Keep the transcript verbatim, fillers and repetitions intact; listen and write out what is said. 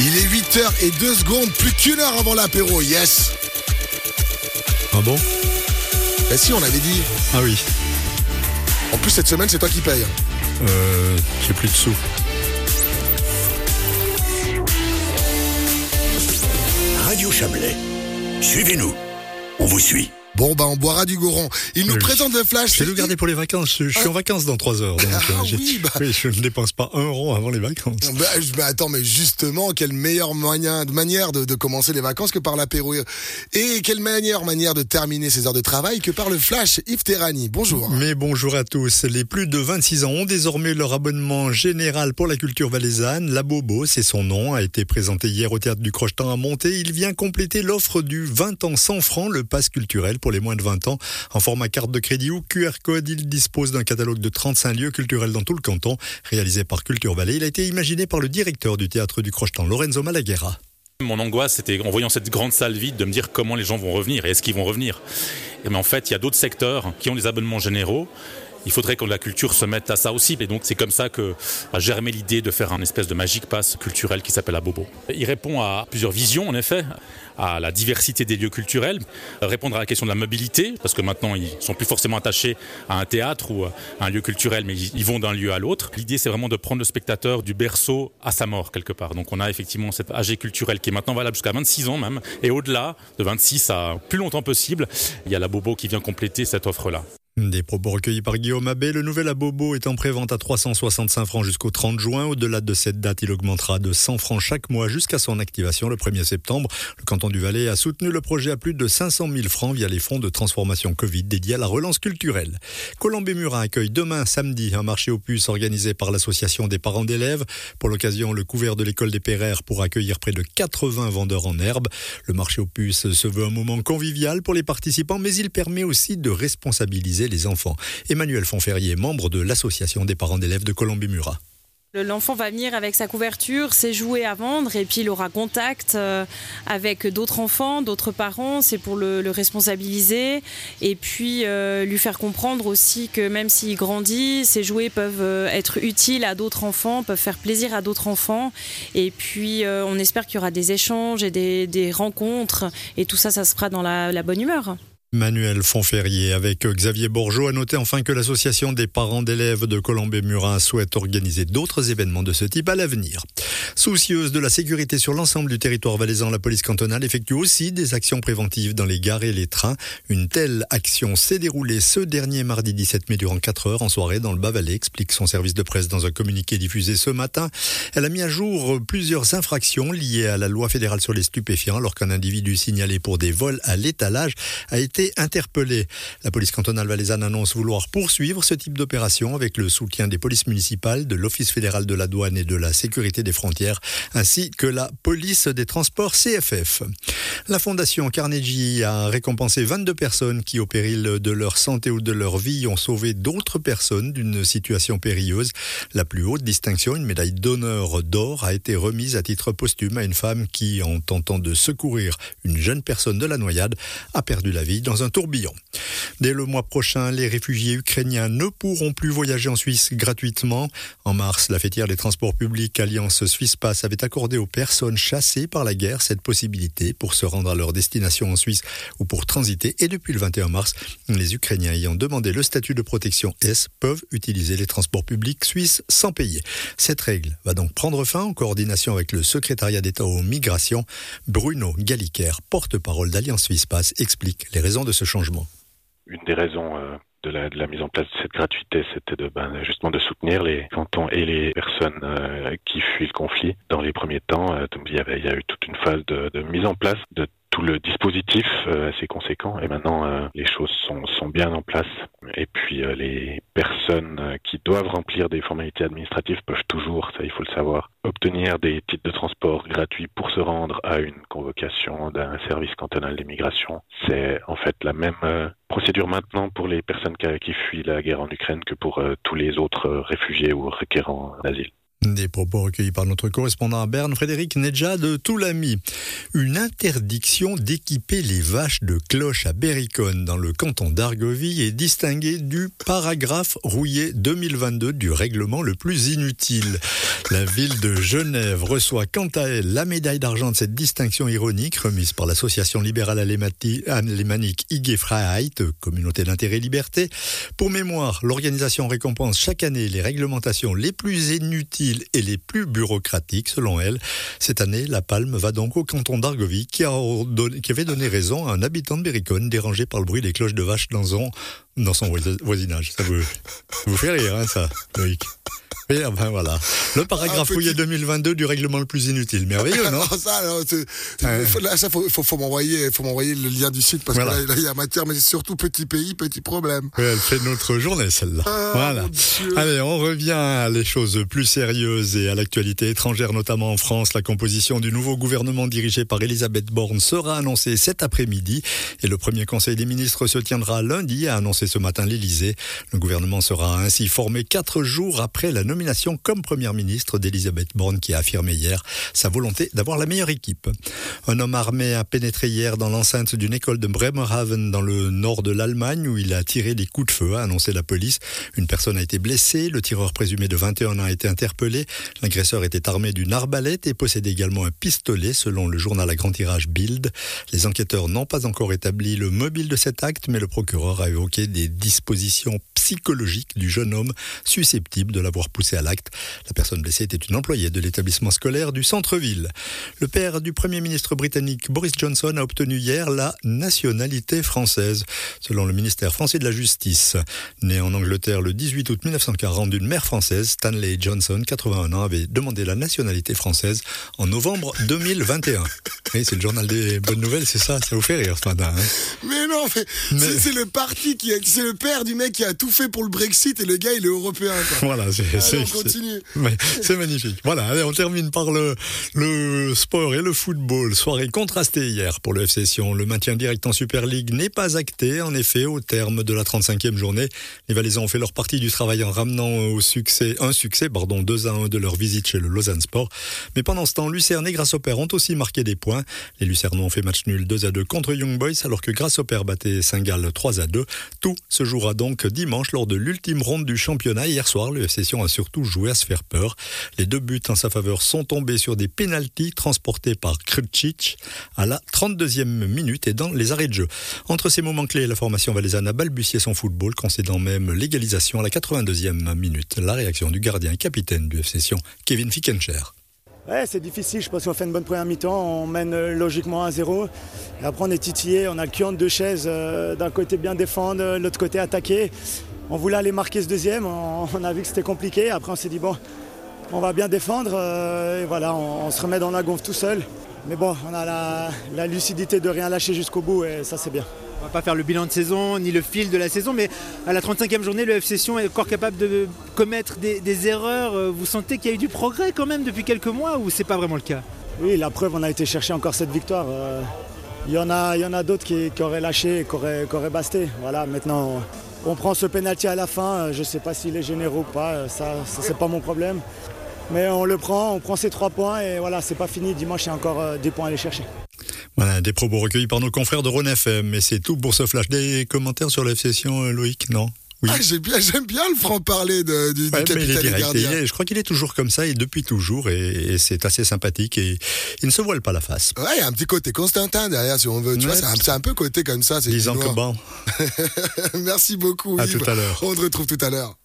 Il est huit heures et deux secondes, plus qu'une heure avant l'apéro, yes. Ah bon? Bah si, on avait dit. Ah oui. En plus, cette semaine, c'est toi qui paye. Euh, j'ai plus de sous. Radio Chablais. Suivez-nous. On vous suit. Bon, bah, on boira du goron. Il nous Oui. présente le flash. Je vais le garder pour les vacances. Je, je suis Ah. en vacances dans trois heures. Donc, Ah euh, j'ai- oui, bah. oui, je ne dépense pas un rond avant les vacances. Bah, je- bah, attends, mais justement, quelle meilleure moyen, manière de, de commencer les vacances que par l'apéro. Et quelle meilleure manière de terminer ses heures de travail que par le flash. Yves Terrani, bonjour. Mais bonjour à tous. Les plus de vingt-six ans ont désormais leur abonnement général pour la culture valaisanne. La Bobo, c'est son nom, a été présenté hier au théâtre du Crochetan à Monté. Il vient compléter l'offre du vingt ans cent francs, le pass culturel pour les moins de vingt ans. En format carte de crédit ou Q R code, il dispose d'un catalogue de trente-cinq lieux culturels dans tout le canton. Réalisé par Culture Valais, il a été imaginé par le directeur du théâtre du Crochetan, Lorenzo Malaguerra. Mon angoisse, c'était en voyant cette grande salle vide de me dire comment les gens vont revenir et est-ce qu'ils vont revenir. Mais en fait, il y a d'autres secteurs qui ont des abonnements généraux. Il faudrait que la culture se mette à ça aussi. Et donc, c'est comme ça que a germé l'idée de faire un espèce de magic pass culturel qui s'appelle la Bobo. Il répond à plusieurs visions, en effet, à la diversité des lieux culturels, répondre à la question de la mobilité, parce que maintenant, ils sont plus forcément attachés à un théâtre ou à un lieu culturel, mais ils vont d'un lieu à l'autre. L'idée, c'est vraiment de prendre le spectateur du berceau à sa mort, quelque part. Donc, on a effectivement cet A G culturel qui est maintenant valable jusqu'à vingt-six ans même. Et au-delà, de vingt-six à plus longtemps possible, il y a la Bobo qui vient compléter cette offre-là. Des propos recueillis par Guillaume Abbé. Le nouvel Abobo est en prévente à trois cent soixante-cinq francs jusqu'au trente juin. Au-delà de cette date, il augmentera de cent francs chaque mois jusqu'à son activation le premier septembre. Le canton du Valais a soutenu le projet à plus de cinq cent mille francs via les fonds de transformation Covid dédiés à la relance culturelle. Colombey-Murat accueille demain samedi un marché aux puces organisé par l'association des parents d'élèves. Pour l'occasion, le couvert de l'école des Pereires pour accueillir près de quatre-vingts vendeurs en herbe. Le marché aux puces se veut un moment convivial pour les participants, mais il permet aussi de responsabiliser les enfants. Emmanuel Fonferrier, membre de l'association des parents d'élèves de Colombey-Murat. L'enfant va venir avec sa couverture, ses jouets à vendre et puis il aura contact avec d'autres enfants, d'autres parents. C'est pour le, le responsabiliser et puis euh, lui faire comprendre aussi que même s'il grandit, ses jouets peuvent être utiles à d'autres enfants, peuvent faire plaisir à d'autres enfants. Et puis euh, on espère qu'il y aura des échanges et des, des rencontres et tout ça, ça se fera dans la, la bonne humeur. Manuel Fonferrier avec Xavier Bourgeot. A noter enfin que l'association des parents d'élèves de Colombey-Murat souhaite organiser d'autres événements de ce type à l'avenir. Soucieuse de la sécurité sur l'ensemble du territoire valaisan, la police cantonale effectue aussi des actions préventives dans les gares et les trains. Une telle action s'est déroulée ce dernier mardi dix-sept mai durant quatre heures en soirée dans le Bas-Valais, explique son service de presse dans un communiqué diffusé ce matin. Elle a mis à jour plusieurs infractions liées à la loi fédérale sur les stupéfiants alors qu'un individu signalé pour des vols à l'étalage a été interpellé. La police cantonale valaisanne annonce vouloir poursuivre ce type d'opération avec le soutien des polices municipales, de l'Office fédéral de la douane et de la sécurité des frontières, ainsi que la police des transports C F F. La fondation Carnegie a récompensé vingt-deux personnes qui, au péril de leur santé ou de leur vie, ont sauvé d'autres personnes d'une situation périlleuse. La plus haute distinction, une médaille d'honneur d'or, a été remise à titre posthume à une femme qui, en tentant de secourir une jeune personne de la noyade, a perdu la vie dans un tourbillon. Dès le mois prochain, les réfugiés ukrainiens ne pourront plus voyager en Suisse gratuitement. En mars, la fêtière des transports publics Alliance Suisse Pass avait accordé aux personnes chassées par la guerre cette possibilité pour se rendre à leur destination en Suisse ou pour transiter. Et depuis le vingt et un mars, les Ukrainiens ayant demandé le statut de protection S peuvent utiliser les transports publics suisses sans payer. Cette règle va donc prendre fin en coordination avec le secrétariat d'État aux migrations. Bruno Galliker, porte-parole d'Alliance Suisse Pass, explique les raisons de ce changement. Une des raisons euh, de, la, de la mise en place de cette gratuité, c'était de, ben, justement de soutenir les cantons et les personnes euh, qui fuient le conflit. Dans les premiers temps, euh, il, y avait, il y a eu toute une phase de, de mise en place de tout le dispositif euh, assez conséquent. Et maintenant, euh, les choses sont, sont bien en place. Et puis, euh, les personnes euh, qui doivent remplir des formalités administratives peuvent toujours, ça il faut le savoir, obtenir des titres de transport gratuits pour se rendre à une convocation d'un service cantonal d'immigration. C'est en fait la même euh, procédure maintenant pour les personnes qui, qui fuient la guerre en Ukraine que pour euh, tous les autres euh, réfugiés ou requérants d'asile. Des propos recueillis par notre correspondant à Berne, Frédéric Nedja de Toulami. Une interdiction d'équiper les vaches de cloches à Béricone dans le canton d'Argovie est distinguée du paragraphe rouillé deux mille vingt-deux du règlement le plus inutile. La ville de Genève reçoit quant à elle la médaille d'argent de cette distinction ironique remise par l'association libérale alémanique I G Freiheit, communauté d'intérêt liberté. Pour mémoire, l'organisation récompense chaque année les réglementations les plus inutiles et les plus bureaucratiques, selon elle. Cette année, la palme va donc au canton d'Argovie, qui, a donné, qui avait donné raison à un habitant de Béricone dérangé par le bruit des cloches de vaches dans son, dans son voisinage. Ça vous, ça vous fait rire, hein, ça, Loïc? Et enfin, voilà. Le paragraphe petit... fouillé deux mille vingt-deux du règlement le plus inutile. Merveilleux, non? non, ça, non, c'est, ouais. faut, là, ça, faut, faut, faut m'envoyer, faut m'envoyer le lien du site parce voilà. que là, il y a matière, mais c'est surtout petit pays, petit problème. Ouais, elle fait notre journée, celle-là. Ah, voilà. Allez, on revient à les choses plus sérieuses et à l'actualité étrangère, notamment en France. La composition du nouveau gouvernement dirigé par Elisabeth Borne sera annoncée cet après-midi et le premier conseil des ministres se tiendra lundi, a annoncé ce matin l'Élysée. Le gouvernement sera ainsi formé quatre jours après la nomination comme première ministre d'Elisabeth Borne, qui a affirmé hier sa volonté d'avoir la meilleure équipe. Un homme armé a pénétré hier dans l'enceinte d'une école de Bremerhaven dans le nord de l'Allemagne où il a tiré des coups de feu, a annoncé la police. Une personne a été blessée, le tireur présumé de vingt et un ans a été interpellé. L'agresseur était armé d'une arbalète et possédait également un pistolet selon le journal à grand tirage Bild. Les enquêteurs n'ont pas encore établi le mobile de cet acte, mais le procureur a évoqué des dispositions psychologiques du jeune homme susceptible de l'avoir poussé à l'acte. La personne blessée était une employée de l'établissement scolaire du centre-ville. Le père du Premier ministre britannique Boris Johnson a obtenu hier la nationalité française, selon le ministère français de la Justice. Né en Angleterre le dix-huit août mille neuf cent quarante d'une mère française, Stanley Johnson, quatre-vingt-un ans, avait demandé la nationalité française en novembre deux mille vingt et un. Oui, c'est le journal des bonnes nouvelles, c'est ça, ça vous fait rire ce matin. Hein mais non, mais mais... C'est, c'est le parti qui a, c'est le père du mec qui a tout fait pour le Brexit et le gars il est européen. Quoi. Voilà, c'est, allez, c'est, on continue. C'est, c'est magnifique. Voilà, allez, on termine par le, le sport et le football. Soirée contrastée hier pour le F C Sion. Le maintien direct en Super League n'est pas acté. En effet, au terme de la trente-cinquième journée, les Valaisans ont fait leur partie du travail en ramenant au succès, un succès, pardon, deux à un de leur visite chez le Lausanne Sport. Mais pendant ce temps, Lucerne et Grasshopper ont aussi marqué des points. Les Lucernois ont fait match nul deux à deux contre Young Boys, alors que Grasshopper battait Saint-Gall trois à deux. Tout se jouera donc dimanche lors de l'ultime ronde du championnat. Hier soir, le F C Sion a surtout joué à se faire peur. Les deux buts en sa faveur sont tombés sur des pénaltys transportés par Krcic à la trente-deuxième minute et dans les arrêts de jeu. Entre ces moments clés, la formation valaisanne a balbutié son football, concédant même l'égalisation à la quatre-vingt-deuxième minute. La réaction du gardien et capitaine du F C Sion, Kevin Fickencher. Ouais, c'est difficile, je pense qu'on fait une bonne première mi-temps, on mène euh, logiquement un zéro. Et après on est titillé, on a le cul entre deux chaises, euh, d'un côté bien défendre, l'autre côté attaquer. On voulait aller marquer ce deuxième, on, on a vu que c'était compliqué, après on s'est dit bon, on va bien défendre, euh, et voilà, on, on se remet dans la gonfle tout seul. Mais bon, on a la, la lucidité de rien lâcher jusqu'au bout et ça c'est bien. On va pas faire le bilan de saison, ni le fil de la saison, mais à la trente-cinquième journée, le F C Sion est encore capable de commettre des, des erreurs. Vous sentez qu'il y a eu du progrès quand même depuis quelques mois ou c'est pas vraiment le cas? Oui, la preuve, on a été chercher encore cette victoire. Il y en a, il y en a d'autres qui, qui auraient lâché, qui auraient, qui auraient basté. Voilà, maintenant, on prend ce pénalty à la fin. Je sais pas s'il est généreux ou pas, ça, ça c'est pas mon problème. Mais on le prend, on prend ces trois points et voilà, c'est pas fini. Dimanche, il y a encore des points à aller chercher. Voilà, des propos recueillis par nos confrères de Rhône F M. Et c'est tout pour ce flash. Des commentaires sur la F C Sion, Loïc? Non? Oui. Ah, j'aime bien, j'aime bien le franc-parler de, du, ouais, du capitaine il est direct, gardien. Et je crois qu'il est toujours comme ça et depuis toujours et, et c'est assez sympathique et il ne se voile pas la face. Ouais, il y a un petit côté Constantin derrière si on veut. Tu ouais, vois, c'est un, c'est un peu côté comme ça. C'est disons que bon. Merci beaucoup. À Yves. tout à l'heure. On te retrouve tout à l'heure.